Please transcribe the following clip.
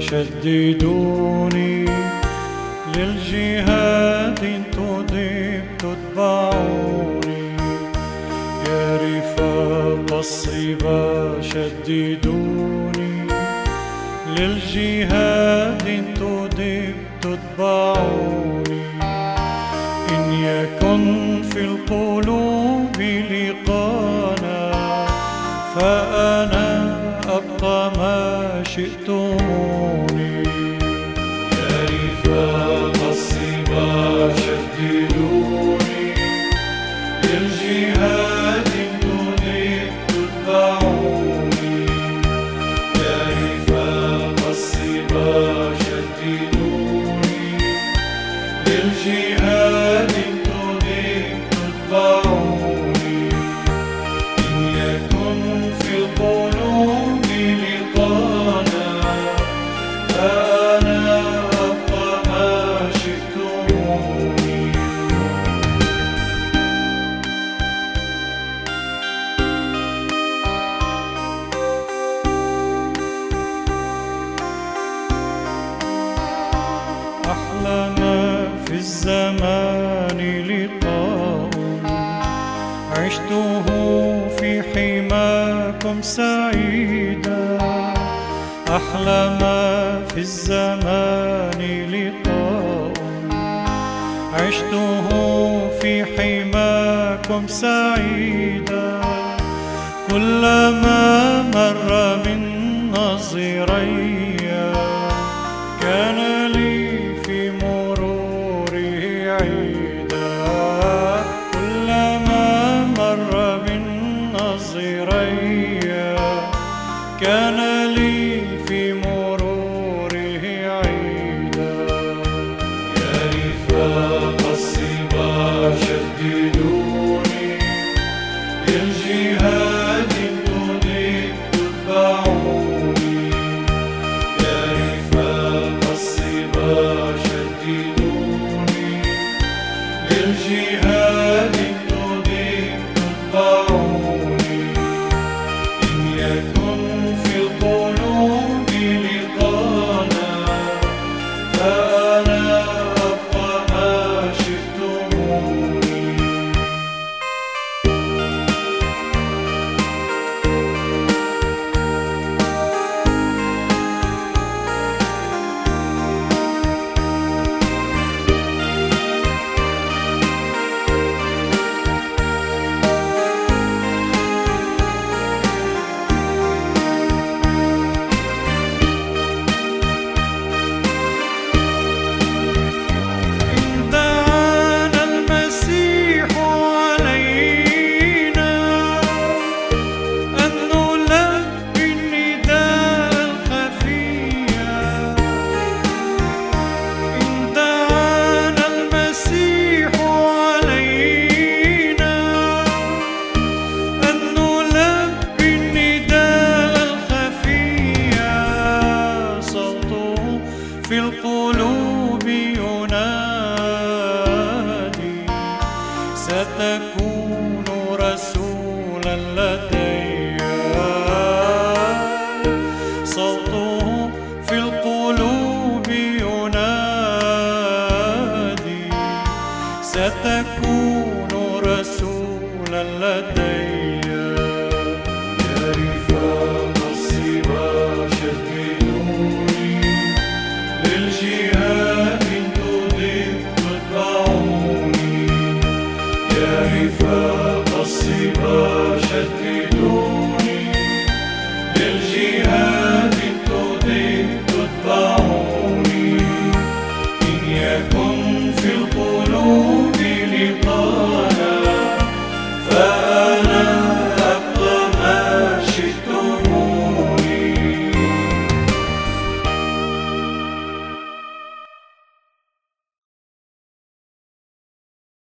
شددوني للجهاد تضيب تتبعوني. يا رفاق الصبا شددوني للجهاد تضيب تتبعوني. إن يكن في القلوب لقانا فأنا أبقى ما شئتموني. يا رفاق الصبا شددوني للجهاد تضيب تتبعوني. يا رفاق الصبا شددوني للجهاد تضيب تتبعوني. إن يكن في القلوب لقانا فأنا أبقى ما شئتموني. أحلى ما في الزمان لقاء عشته في حماكم سعيدا. أحلى ما في الزمان لقاء عشته في حماكم سعيدا. كلما مر من نظري كان لي في مروره عيدا. كلما مر من نظري كان لي في مروره عيدا. يا رفاق الصبا شددوني للجهاد تضيب تتبعوني. يا رفاق الصبا شددوني للجهاد تضيب تتبعوني. إن يكن في القلوب لقانا فأنا أبقى ما شئتموني. في القلوب ينادي ستكون رسولا لدي. صوته في القلوب ينادي ستكون رسولا